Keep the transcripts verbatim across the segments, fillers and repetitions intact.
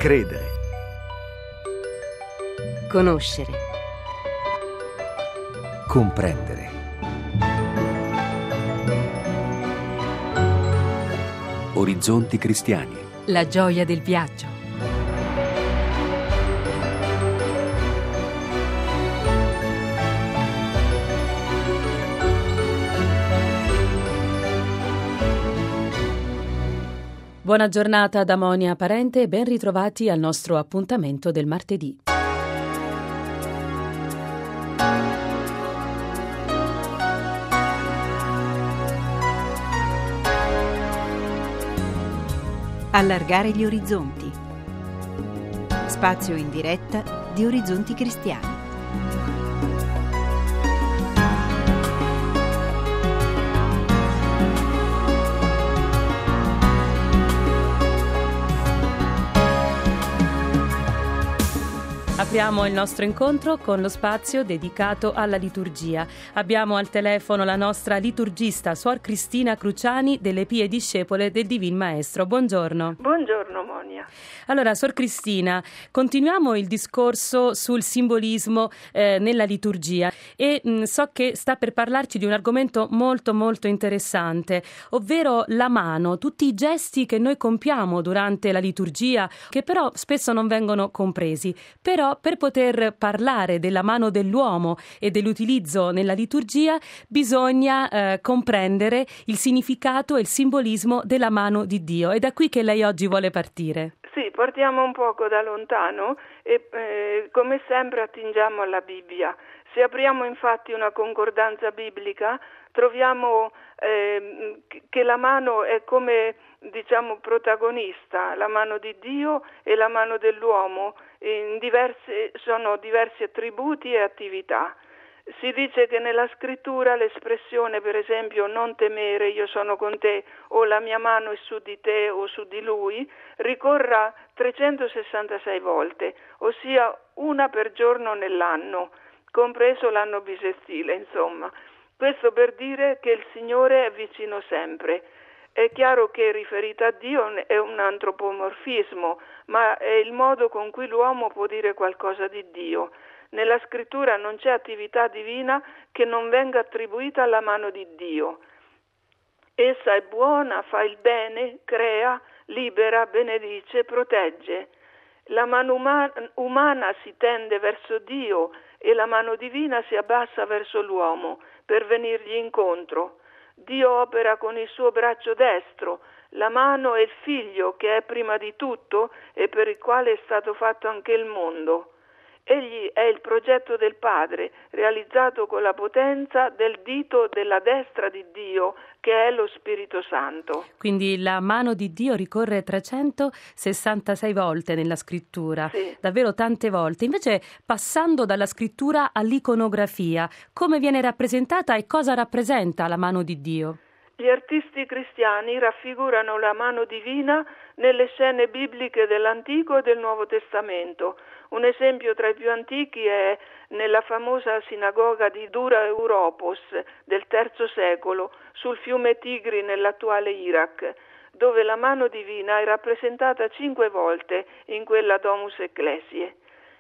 Credere. Conoscere. Comprendere. Orizzonti cristiani. La gioia del viaggio. Buona giornata da Monia Parente e ben ritrovati al nostro appuntamento del martedì. Allargare gli orizzonti. Spazio in diretta di Orizzonti Cristiani. Apriamo il nostro incontro con lo spazio dedicato alla liturgia. Abbiamo al telefono la nostra liturgista, Suor Cristina Cruciani, delle Pie Discepole del Divin Maestro. Buongiorno. Buongiorno Monia. Allora, Suor Cristina, continuiamo il discorso sul simbolismo eh, nella liturgia e mh, so che sta per parlarci di un argomento molto molto interessante, ovvero la mano, tutti i gesti che noi compiamo durante la liturgia, che però spesso non vengono compresi. Però per poter parlare della mano dell'uomo e dell'utilizzo nella liturgia bisogna eh, comprendere il significato e il simbolismo della mano di Dio. È da qui che lei oggi vuole partire. Sì, partiamo un poco da lontano e eh, come sempre attingiamo alla Bibbia. Se apriamo infatti una concordanza biblica troviamo eh, che la mano è come, diciamo, protagonista, la mano di Dio e la mano dell'uomo. In diverse, sono diversi attributi e attività. Si dice che nella scrittura l'espressione, per esempio, non temere, io sono con te, o la mia mano è su di te o su di lui, ricorra trecentosessantasei volte, ossia una per giorno nell'anno, compreso l'anno bisestile, insomma. Questo per dire che il Signore è vicino sempre. È chiaro che riferita a Dio è un antropomorfismo, ma è il modo con cui l'uomo può dire qualcosa di Dio. Nella scrittura non c'è attività divina che non venga attribuita alla mano di Dio. Essa è buona, fa il bene, crea, libera, benedice, protegge. La mano umana, umana si tende verso Dio e la mano divina si abbassa verso l'uomo per venirgli incontro. Dio opera con il suo braccio destro, la mano è il figlio che è prima di tutto e per il quale è stato fatto anche il mondo. Egli è il progetto del Padre, realizzato con la potenza del dito della destra di Dio, che è lo Spirito Santo. Quindi la mano di Dio ricorre trecentosessantasei volte nella scrittura, sì. Davvero tante volte. Invece, passando dalla scrittura all'iconografia, come viene rappresentata e cosa rappresenta la mano di Dio? Gli artisti cristiani raffigurano la mano divina nelle scene bibliche dell'Antico e del Nuovo Testamento. Un esempio tra i più antichi è nella famosa sinagoga di Dura Europos del terzo secolo sul fiume Tigri nell'attuale Iraq, dove la mano divina è rappresentata cinque volte in quella Domus Ecclesiae.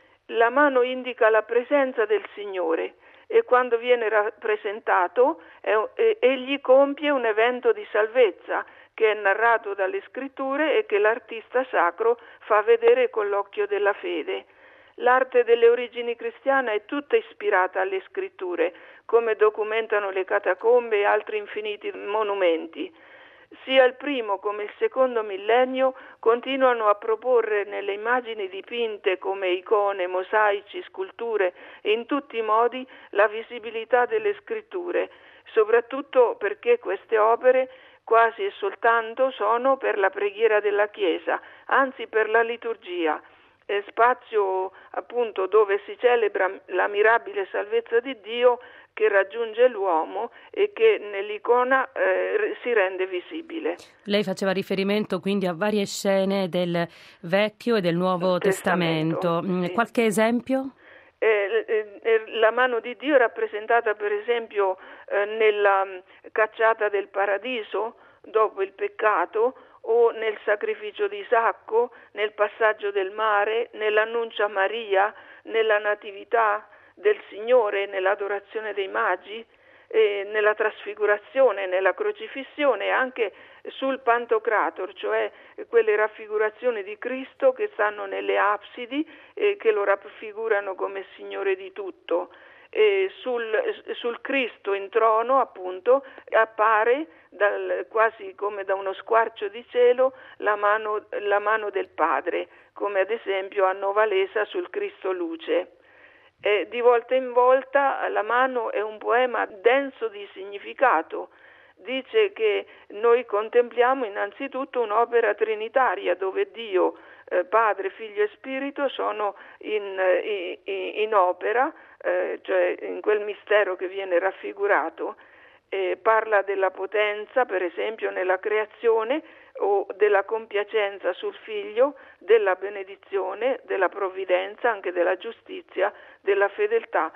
La mano indica la presenza del Signore e quando viene rappresentato eh, egli compie un evento di salvezza che è narrato dalle scritture e che l'artista sacro fa vedere con l'occhio della fede. L'arte delle origini cristiane è tutta ispirata alle scritture, come documentano le catacombe e altri infiniti monumenti. Sia il primo come il secondo millennio continuano a proporre nelle immagini dipinte come icone, mosaici, sculture e in tutti i modi la visibilità delle scritture, soprattutto perché queste opere quasi e soltanto sono per la preghiera della Chiesa, anzi per la liturgia, eh, spazio appunto dove si celebra la mirabile salvezza di Dio che raggiunge l'uomo e che nell'icona eh, si rende visibile. Lei faceva riferimento quindi a varie scene del Vecchio e del Nuovo Testamento. Testamento sì. Qualche esempio? Eh, eh, la mano di Dio è rappresentata per esempio eh, nella cacciata del paradiso dopo il peccato, o nel sacrificio di Isacco, nel passaggio del mare, nell'annuncio a Maria, nella natività del Signore, nell'adorazione dei magi, eh, nella trasfigurazione, nella crocifissione, anche sul Pantocrator, cioè quelle raffigurazioni di Cristo che stanno nelle absidi e eh, che lo raffigurano come Signore di tutto. E sul, sul Cristo in trono, appunto, appare dal, quasi come da uno squarcio di cielo la mano, la mano del Padre, come ad esempio a Novalesa sul Cristo luce. E di volta in volta la mano è un poema denso di significato. Dice che noi contempliamo innanzitutto un'opera trinitaria dove Dio, eh, Padre, Figlio e Spirito sono in, in, in opera, eh, cioè in quel mistero che viene raffigurato. Eh, parla della potenza, per esempio, nella creazione, o della compiacenza sul Figlio, della benedizione, della provvidenza, anche della giustizia, della fedeltà.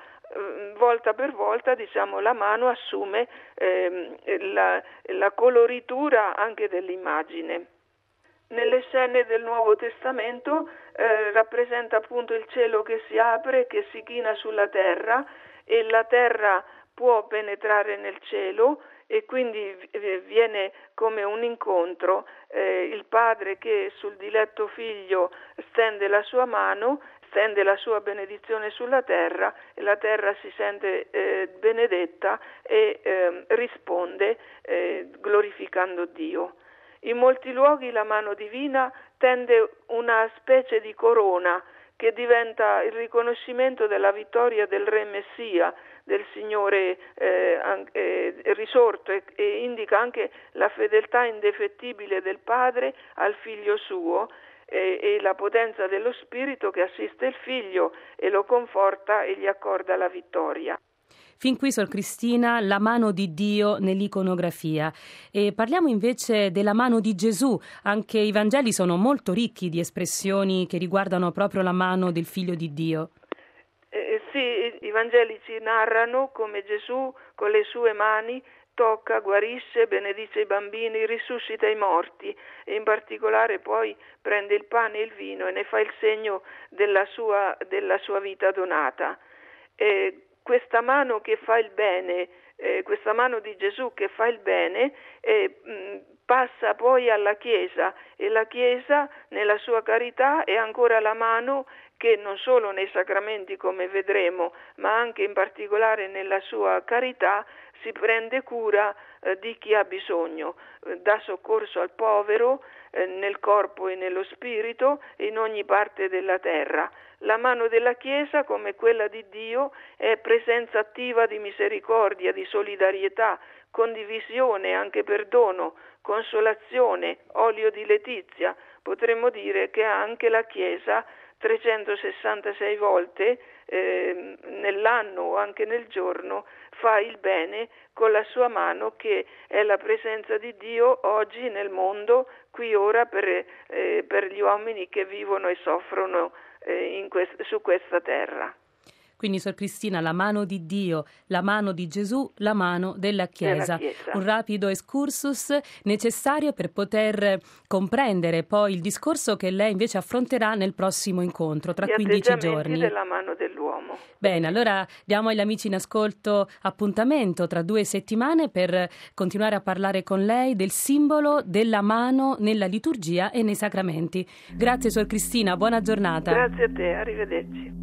Volta per volta, diciamo, la mano assume ehm, la, la coloritura anche dell'immagine. Nelle scene del Nuovo Testamento eh, rappresenta appunto il cielo che si apre, che si china sulla terra, e la terra può penetrare nel cielo, e quindi viene come un incontro, eh, il padre che sul diletto figlio stende la sua mano, stende la sua benedizione sulla terra, e la terra si sente eh, benedetta e eh, risponde eh, glorificando Dio. In molti luoghi la mano divina tende una specie di corona che diventa il riconoscimento della vittoria del Re Messia, del Signore eh, eh, risorto, e, e indica anche la fedeltà indefettibile del Padre al Figlio suo, e, e la potenza dello Spirito che assiste il Figlio e lo conforta e gli accorda la vittoria. Fin qui, Sor Cristina, la mano di Dio nell'iconografia. E parliamo invece della mano di Gesù. Anche i Vangeli sono molto ricchi di espressioni che riguardano proprio la mano del Figlio di Dio. Eh, sì, i Vangeli ci narrano come Gesù con le sue mani tocca, guarisce, benedice i bambini, risuscita i morti, e in particolare poi prende il pane e il vino e ne fa il segno della sua, della sua vita donata. Eh, questa mano che fa il bene, eh, questa mano di Gesù che fa il bene, eh, mh, passa poi alla Chiesa, e la Chiesa nella sua carità è ancora la mano che non solo nei sacramenti, come vedremo, ma anche in particolare nella sua carità si prende cura eh, di chi ha bisogno, eh, dà soccorso al povero eh, nel corpo e nello spirito e in ogni parte della terra. La mano della Chiesa, come quella di Dio, è presenza attiva di misericordia, di solidarietà, condivisione, anche perdono, consolazione, olio di letizia. Potremmo dire che anche la Chiesa trecentosessantasei volte eh, nell'anno o anche nel giorno fa il bene con la sua mano, che è la presenza di Dio oggi nel mondo, qui ora, per, eh, per gli uomini che vivono e soffrono eh, in quest- su questa terra. Quindi, Sor Cristina, la mano di Dio, la mano di Gesù, la mano della Chiesa. Della Chiesa. Un rapido excursus necessario per poter comprendere poi il discorso che lei invece affronterà nel prossimo incontro, tra Gli quindici giorni. della mano dell'uomo. Bene, allora diamo agli amici in ascolto appuntamento tra due settimane per continuare a parlare con lei del simbolo della mano nella liturgia e nei sacramenti. Grazie, Sor Cristina, buona giornata. Grazie a te, arrivederci.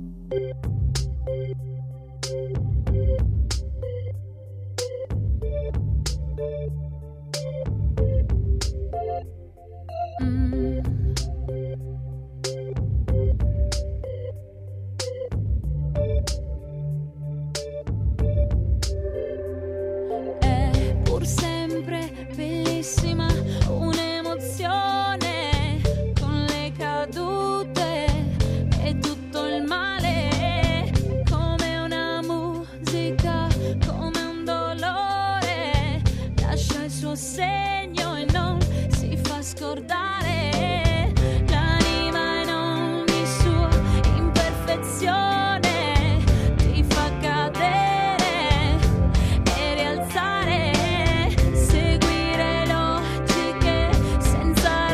Segno e non si fa scordare l'anima in ogni sua imperfezione, ti fa cadere e rialzare, seguire logiche senza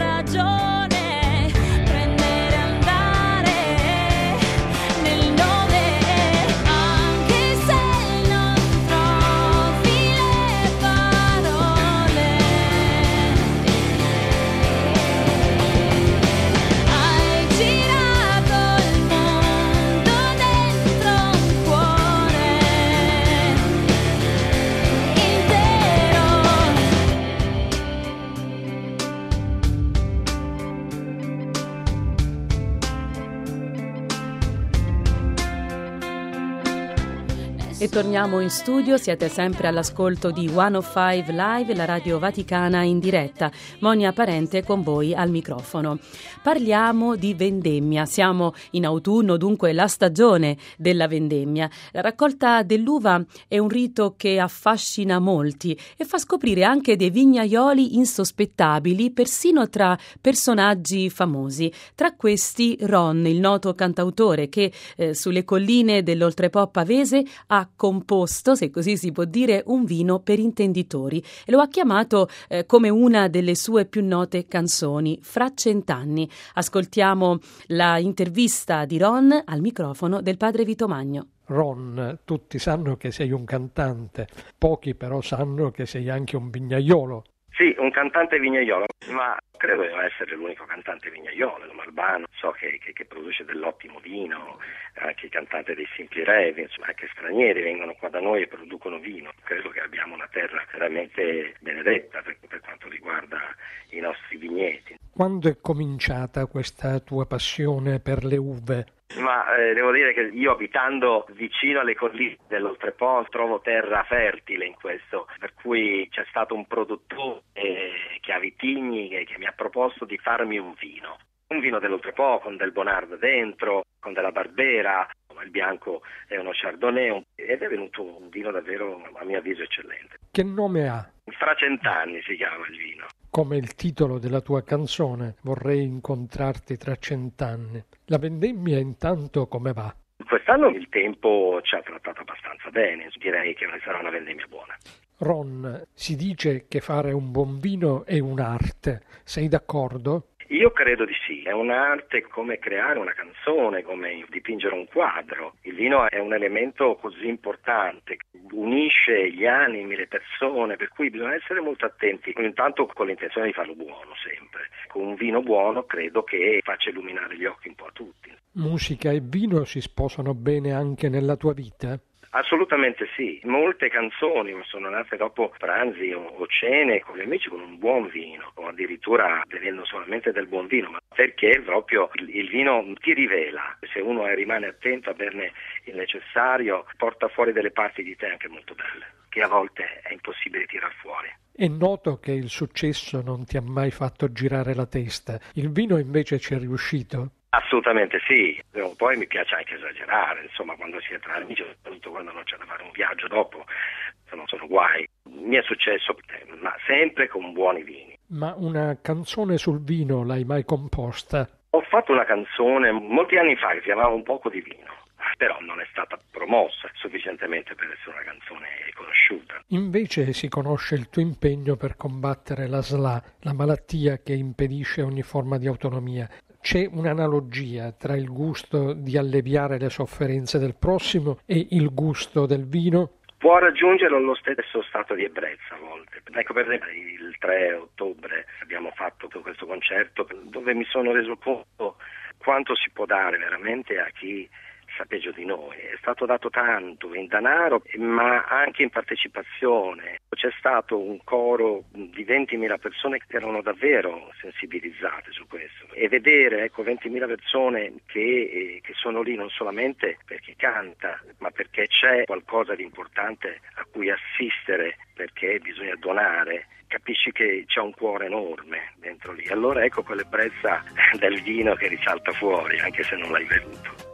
E torniamo in studio, siete sempre all'ascolto di centocinque Live, la radio vaticana in diretta. Monia Parente con voi al microfono. Parliamo di vendemmia, siamo in autunno, dunque la stagione della vendemmia. La raccolta dell'uva è un rito che affascina molti e fa scoprire anche dei vignaioli insospettabili, persino tra personaggi famosi. Tra questi Ron, il noto cantautore che eh, sulle colline dell'Oltrepò pavese ha composto, se così si può dire, un vino per intenditori e lo ha chiamato eh, come una delle sue più note canzoni, Fra cent'anni. Ascoltiamo la intervista di Ron al microfono del padre Vito Magno. Ron, tutti sanno che sei un cantante, pochi però sanno che sei anche un vignaiolo. Sì, un cantante vignaiolo, ma credo di non essere l'unico cantante vignaiolo. Albano, so che, che, che produce dell'ottimo vino, anche il cantante dei Simpli Revi, insomma anche stranieri vengono qua da noi e producono vino. Credo che abbiamo una terra veramente benedetta per, per quanto riguarda i nostri vigneti. Quando è cominciata questa tua passione per le uve? Ma eh, devo dire che io, abitando vicino alle colline dell'Oltrepò, trovo terra fertile in questo, per cui c'è stato un produttore eh, che ha vitigni che, che mi ha proposto di farmi un vino. Un vino dell'Oltrepò con del Bonarda dentro, con della Barbera, il bianco è uno Chardonnay ed è venuto un vino davvero, a mio avviso, eccellente. Che nome ha? Fra cent'anni si chiama il vino. Come il titolo della tua canzone, Vorrei incontrarti tra cent'anni. La vendemmia intanto come va? Quest'anno il tempo ci ha trattato abbastanza bene, direi che sarà una vendemmia buona. Ron, si dice che fare un buon vino è un'arte, sei d'accordo? Io credo di sì, è un'arte come creare una canzone, come dipingere un quadro. Il vino è un elemento così importante, unisce gli animi, le persone, per cui bisogna essere molto attenti, intanto con l'intenzione di farlo buono sempre. Con un vino buono credo che faccia illuminare gli occhi un po' a tutti. Musica e vino si sposano bene anche nella tua vita? Assolutamente sì, molte canzoni sono nate dopo pranzi o, o cene con gli amici con un buon vino, o addirittura bevendo solamente del buon vino, ma perché proprio il, il vino ti rivela, se uno rimane attento a berne il necessario, porta fuori delle parti di te anche molto belle, che a volte è impossibile tirar fuori. È noto che il successo non ti ha mai fatto girare la testa, il vino invece ci è riuscito? Assolutamente sì, poi mi piace anche esagerare, insomma quando si è tra amici, soprattutto quando non c'è da fare un viaggio dopo, non sono guai. Mi è successo, ma sempre con buoni vini. Ma una canzone sul vino l'hai mai composta? Ho fatto una canzone molti anni fa che si chiamava Un poco di vino, però non è stata promossa sufficientemente per essere una canzone conosciuta. Invece si conosce il tuo impegno per combattere la S L A, la malattia che impedisce ogni forma di autonomia. C'è un'analogia tra il gusto di alleviare le sofferenze del prossimo e il gusto del vino? Può raggiungere lo stesso stato di ebbrezza a volte. Ecco, per esempio il tre ottobre abbiamo fatto questo concerto dove mi sono reso conto quanto si può dare veramente a chi sa peggio di noi. È stato dato tanto in denaro, ma anche in partecipazione. C'è stato un coro di ventimila persone che erano davvero sensibilizzate su questo. E vedere ecco ventimila persone che, eh, che sono lì non solamente perché canta, ma perché c'è qualcosa di importante a cui assistere, perché bisogna donare, capisci che c'è un cuore enorme dentro lì. Allora ecco quell'ebbrezza del vino che risalta fuori, anche se non l'hai bevuto.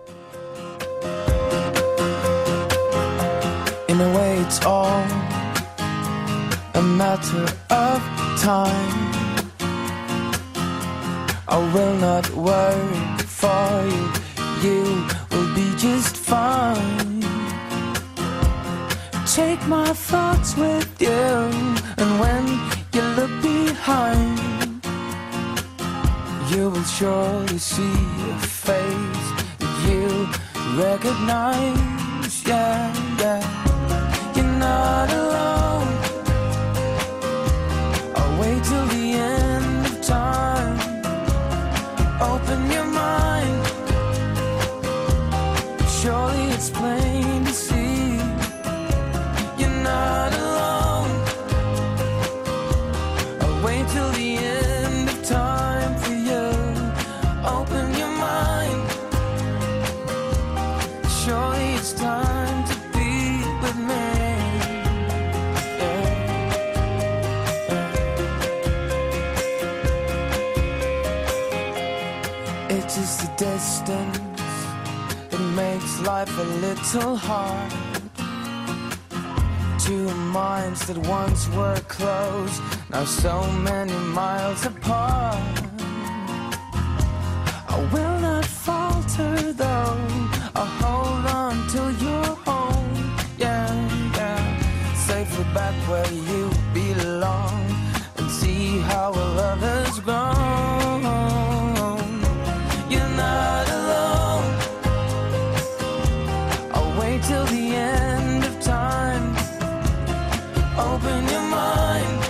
In a way it's all a matter of time. I will not worry for you, you will be just fine. Take my thoughts with you, and when you look behind, you will surely see a face that you recognize, yeah, yeah. Not alone. I'll wait till the end of time. Open your mind. Surely it's plain to see you're not alone. I'll wait till the end of time for you. Open your mind. Surely it's time to be with It's just the distance that makes life a little hard. Two minds that once were close, now so many miles apart. I will not falter though, I'll hold on till you're home. Yeah, yeah, safely back where you belong, and see how our love has grown. You're not alone, I'll wait till the end of time. Open your mind,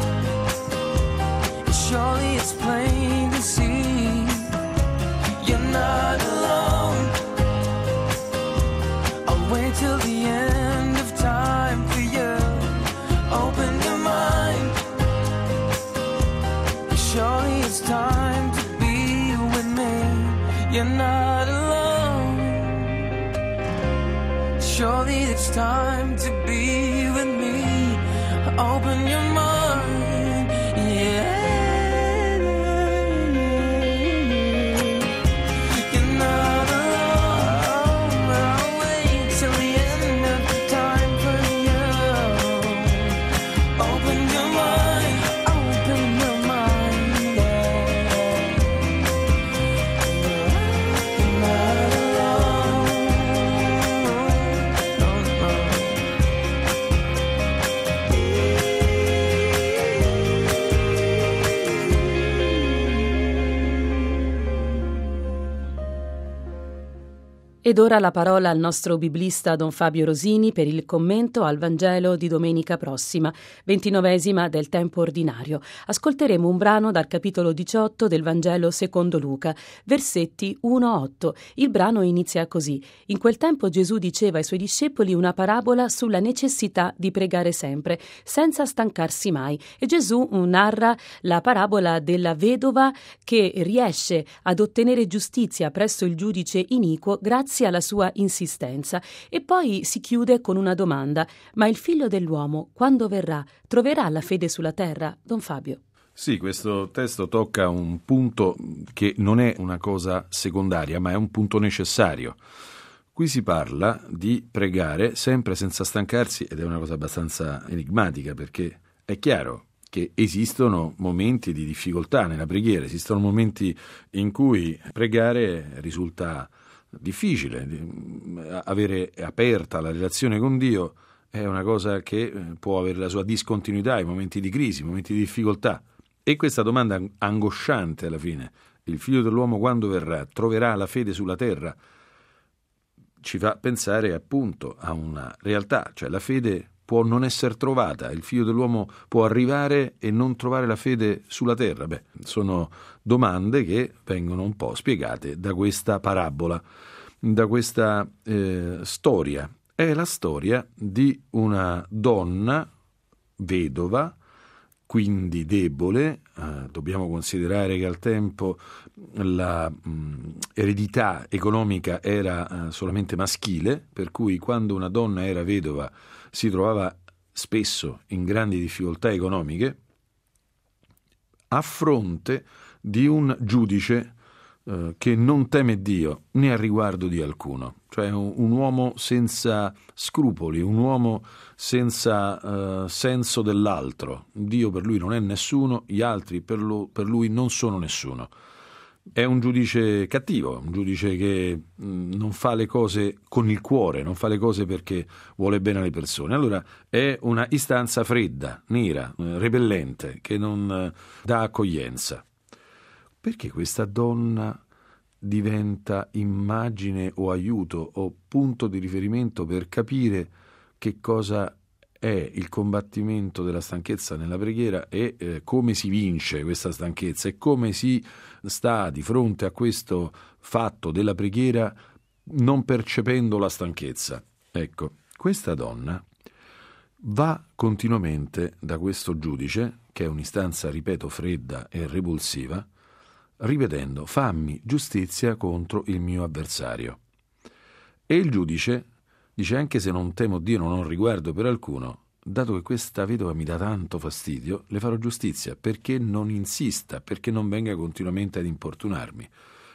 surely it's plain to see. You're not alone, I'll wait till the end of time for you. Open your mind, surely it's time to be with me. You're not alone, surely it's time to be with me. Open your mind, yeah. You're not alone, I'll wait till the end of the time for you. Open your mind, open your mind, yeah. You're not alone, no, no. Ed ora la parola al nostro biblista Don Fabio Rosini per il commento al Vangelo di domenica prossima, ventinovesima del tempo ordinario. Ascolteremo un brano dal capitolo diciotto del Vangelo secondo Luca, versetti uno a otto. Il brano inizia così: in quel tempo Gesù diceva ai suoi discepoli una parabola sulla necessità di pregare sempre, senza stancarsi mai. E Gesù narra la parabola della vedova che riesce ad ottenere giustizia presso il giudice iniquo grazie alla sua insistenza, e poi si chiude con una domanda: ma il figlio dell'uomo quando verrà troverà la fede sulla terra? Don Fabio. Sì, questo testo tocca un punto che non è una cosa secondaria, ma è un punto necessario. Qui si parla di pregare sempre senza stancarsi, ed è una cosa abbastanza enigmatica, perché è chiaro che esistono momenti di difficoltà nella preghiera, esistono momenti in cui pregare risulta difficile. Avere aperta la relazione con Dio è una cosa che può avere la sua discontinuità in momenti di crisi, in momenti di difficoltà. E questa domanda angosciante alla fine, il figlio dell'uomo quando verrà, troverà la fede sulla terra, ci fa pensare appunto a una realtà, cioè la fede può non essere trovata, il figlio dell'uomo può arrivare e non trovare la fede sulla terra. Beh, sono domande che vengono un po' spiegate da questa parabola, da questa eh, storia. È la storia di una donna vedova, quindi debole. Eh, dobbiamo considerare che al tempo la mh, eredità economica era eh, solamente maschile, per cui quando una donna era vedova si trovava spesso in grandi difficoltà economiche, a fronte di un giudice eh, che non teme Dio né a riguardo di alcuno, cioè un, un uomo senza scrupoli, un uomo senza eh, senso dell'altro. Dio per lui non è nessuno, gli altri per, lo, per lui non sono nessuno. È un giudice cattivo, un giudice che mh, non fa le cose con il cuore, non fa le cose perché vuole bene alle persone. Allora è una istanza fredda, nera, eh, repellente, che non eh, dà accoglienza. Perché questa donna diventa immagine o aiuto o punto di riferimento per capire che cosa è il combattimento della stanchezza nella preghiera e eh, come si vince questa stanchezza e come si sta di fronte a questo fatto della preghiera non percependo la stanchezza. Ecco, questa donna va continuamente da questo giudice, che è un'istanza, ripeto, fredda e repulsiva, ripetendo: fammi giustizia contro il mio avversario. E il giudice dice: anche se non temo Dio, non ho riguardo per alcuno, dato che questa vedova mi dà tanto fastidio, le farò giustizia, perché non insista, perché non venga continuamente ad importunarmi.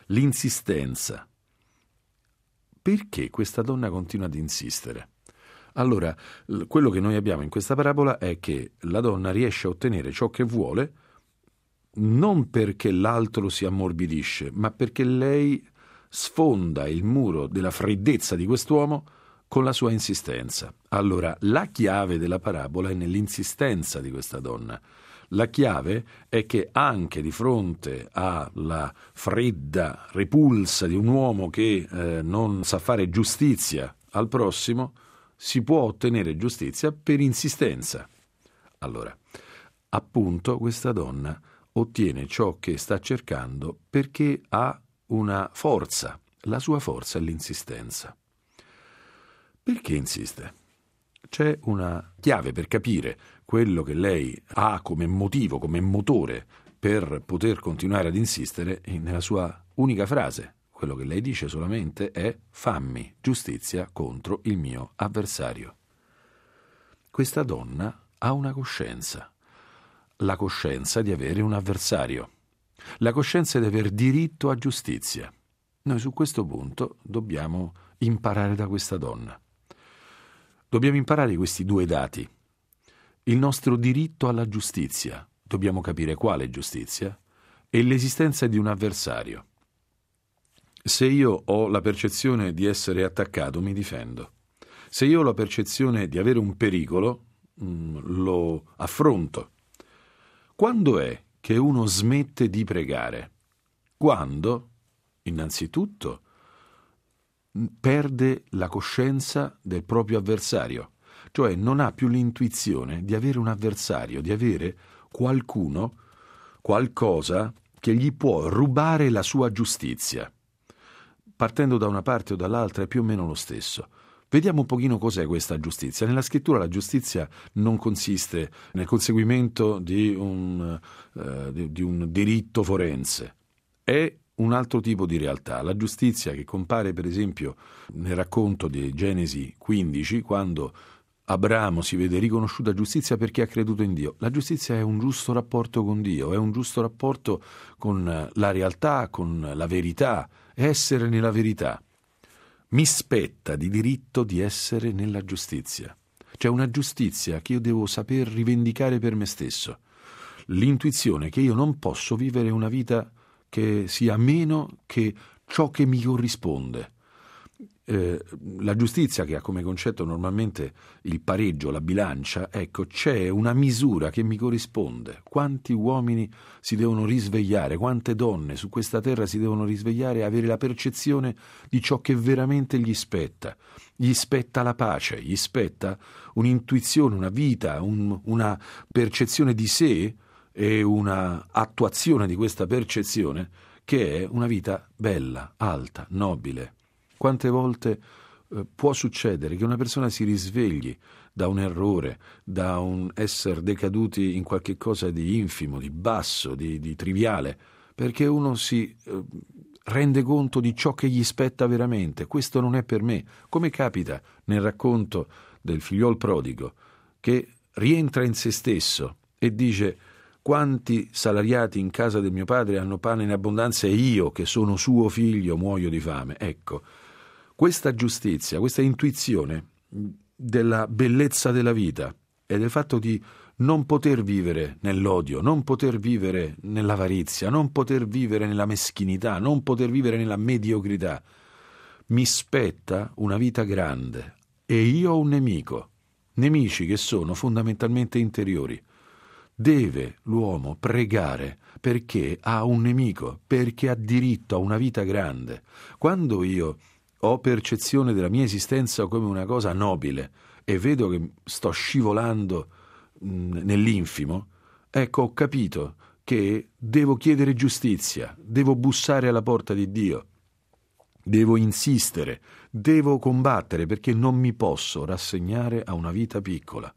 l'insistenza. Perché questa donna continua ad insistere? Allora, quello che noi abbiamo in questa parabola è che la donna riesce a ottenere ciò che vuole non perché l'altro si ammorbidisce, ma perché lei sfonda il muro della freddezza di quest'uomo con la sua insistenza. Allora, la chiave della parabola è nell'insistenza di questa donna. La chiave è che anche di fronte alla fredda repulsa di un uomo che eh, non sa fare giustizia al prossimo, si può ottenere giustizia per insistenza. Allora, appunto, questa donna ottiene ciò che sta cercando perché ha una forza. La sua forza è l'insistenza. Perché insiste? C'è una chiave per capire quello che lei ha come motivo, come motore per poter continuare ad insistere nella sua unica frase. Quello che lei dice solamente è: fammi giustizia contro il mio avversario. Questa donna ha una coscienza, la coscienza di avere un avversario, la coscienza di aver diritto a giustizia. Noi su questo punto dobbiamo imparare da questa donna. Dobbiamo imparare questi due dati. Il nostro diritto alla giustizia, dobbiamo capire quale giustizia, e l'esistenza di un avversario. Se io ho la percezione di essere attaccato, mi difendo. Se io ho la percezione di avere un pericolo, mh, lo affronto. Quando è che uno smette di pregare? Quando, innanzitutto, perde la coscienza del proprio avversario, cioè non ha più l'intuizione di avere un avversario, di avere qualcuno, qualcosa che gli può rubare la sua giustizia. Partendo da una parte o dall'altra è più o meno lo stesso. Vediamo un pochino cos'è questa giustizia. Nella scrittura la giustizia non consiste nel conseguimento di un, uh, di, di un diritto forense. È un altro tipo di realtà. La giustizia che compare per esempio nel racconto di Genesi quindici, quando Abramo si vede riconosciuta giustizia perché ha creduto in Dio. La giustizia è un giusto rapporto con Dio, è un giusto rapporto con la realtà, con la verità, è essere nella verità. Mi spetta di diritto di essere nella giustizia. C'è una giustizia che io devo saper rivendicare per me stesso. L'intuizione che io non posso vivere una vita che sia meno che ciò che mi corrisponde. Eh, la giustizia, che ha come concetto normalmente il pareggio, la bilancia, ecco, c'è una misura che mi corrisponde. Quanti uomini si devono risvegliare, quante donne su questa terra si devono risvegliare e avere la percezione di ciò che veramente gli spetta. Gli spetta la pace, gli spetta un'intuizione, una vita, un, una percezione di sé e una attuazione di questa percezione che è una vita bella, alta, nobile. Quante volte eh, può succedere che una persona si risvegli da un errore, da un essere decaduti in qualche cosa di infimo, di basso, di, di triviale, perché uno si eh, rende conto di ciò che gli spetta veramente. Questo non è per me, come capita nel racconto del figliol prodigo, che rientra in se stesso e dice: quanti salariati in casa del mio padre hanno pane in abbondanza e io, che sono suo figlio, muoio di fame. Ecco, questa giustizia, questa intuizione della bellezza della vita e del fatto di non poter vivere nell'odio, non poter vivere nell'avarizia, non poter vivere nella meschinità, non poter vivere nella mediocrità. Mi spetta una vita grande e io ho un nemico, nemici che sono fondamentalmente interiori. Deve l'uomo pregare perché ha un nemico, perché ha diritto a una vita grande. Quando io ho percezione della mia esistenza come una cosa nobile e vedo che sto scivolando mh, nell'infimo, ecco, ho capito che devo chiedere giustizia, devo bussare alla porta di Dio, devo insistere, devo combattere perché non mi posso rassegnare a una vita piccola.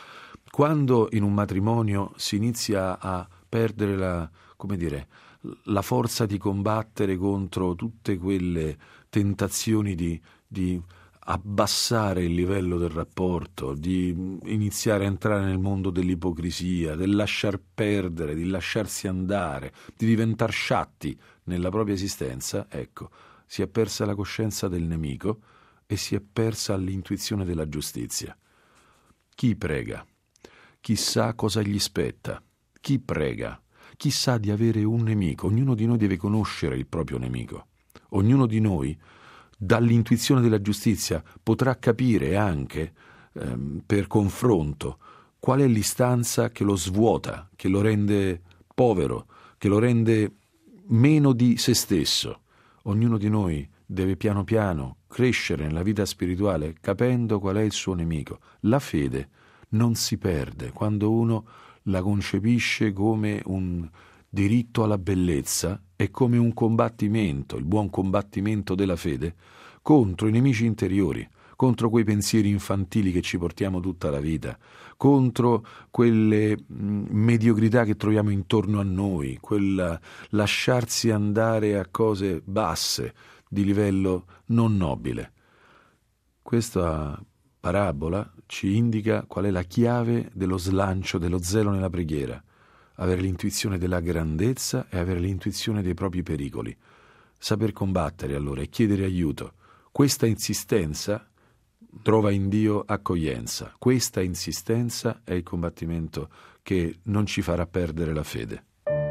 Quando in un matrimonio si inizia a perdere la, come dire, la forza di combattere contro tutte quelle tentazioni di, di abbassare il livello del rapporto, di iniziare a entrare nel mondo dell'ipocrisia, del lasciar perdere, di lasciarsi andare, di diventare sciatti nella propria esistenza, ecco, si è persa la coscienza del nemico e si è persa l'intuizione della giustizia. Chi prega? Chi sa cosa gli spetta? Chi prega? Chi sa di avere un nemico? Ognuno di noi deve conoscere il proprio nemico. Ognuno di noi, dall'intuizione della giustizia, potrà capire anche, ehm, per confronto, qual è l'istanza che lo svuota, che lo rende povero, che lo rende meno di se stesso. Ognuno di noi deve piano piano crescere nella vita spirituale capendo qual è il suo nemico. La fede non si perde quando uno la concepisce come un diritto alla bellezza e come un combattimento, il buon combattimento della fede, contro i nemici interiori, contro quei pensieri infantili che ci portiamo tutta la vita, contro quelle mh, mediocrità che troviamo intorno a noi, quel lasciarsi andare a cose basse, di livello non nobile. Questa parabola ci indica qual è la chiave dello slancio, dello zelo nella preghiera: avere l'intuizione della grandezza e avere l'intuizione dei propri pericoli. Saper combattere allora e chiedere aiuto. Questa insistenza trova in Dio accoglienza. Questa insistenza è il combattimento che non ci farà perdere la fede.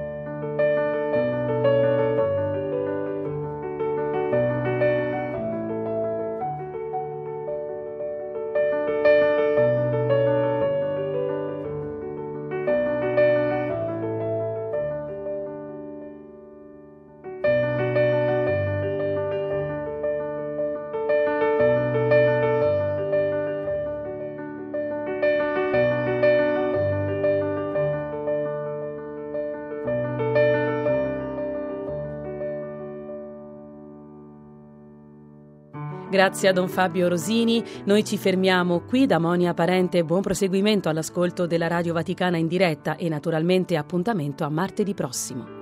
Grazie a Don Fabio Rosini. Noi ci fermiamo qui. Da Monia Parente, buon proseguimento all'ascolto della Radio Vaticana in diretta e naturalmente appuntamento a martedì prossimo.